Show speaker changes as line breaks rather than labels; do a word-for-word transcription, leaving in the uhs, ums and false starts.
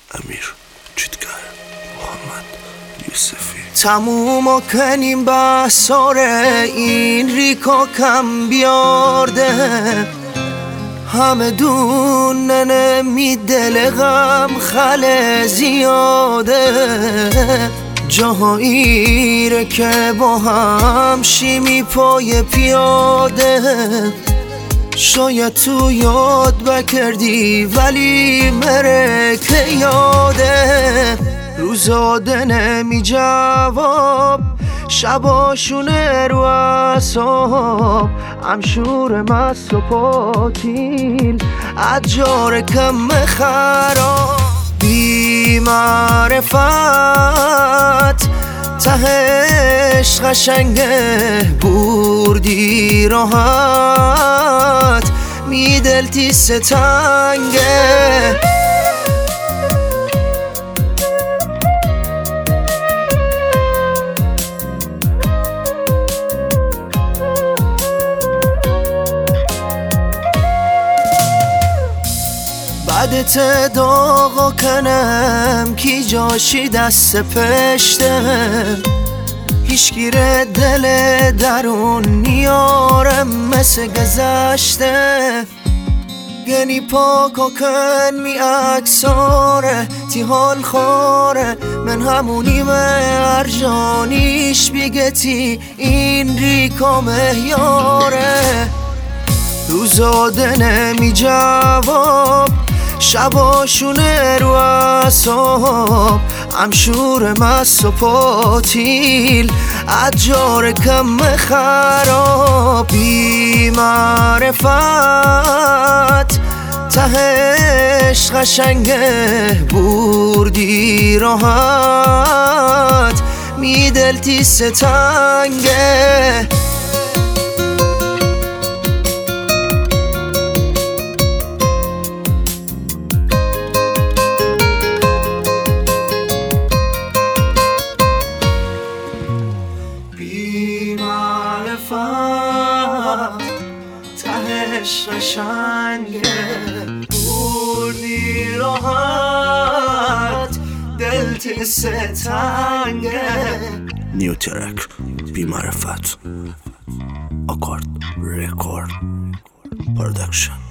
امیر چیتگر محمد یوسفی.
تموم کنیم بحثار این ریکا کم بیارده، همه دونن می دل غم خل زیاده، جاهایی که با هم شیمی پای پیاده، شاید تو یاد بکردی ولی مره که یاده، روزاده نمی جواب شباشونه رو اصاب، امشور مست و پاتیل عجار کم خراب، بی معرفت تهش قشنگه بردی راحت می دلتی ستنگه، بعدت داغا کنم کی جاشی دست پشته، هیچگیره دل درون نیارم مثل گذشته، گنی پاکا کن می اکساره تی حال خاره، من همونیم ارجانیش بیگتی این ریکا مهیاره، روزاده نمی جواب شباشونه رو اصاب، امشور مست و پاتیل عجار کم خراب، بی معرفت تهش قشنگه بردی راحت می دلتی ستنگه، تهش قشنگه بردی راحت دلت ستنگه.
نیو ترک بی معرفت، آکارد رکورد پرودکشن.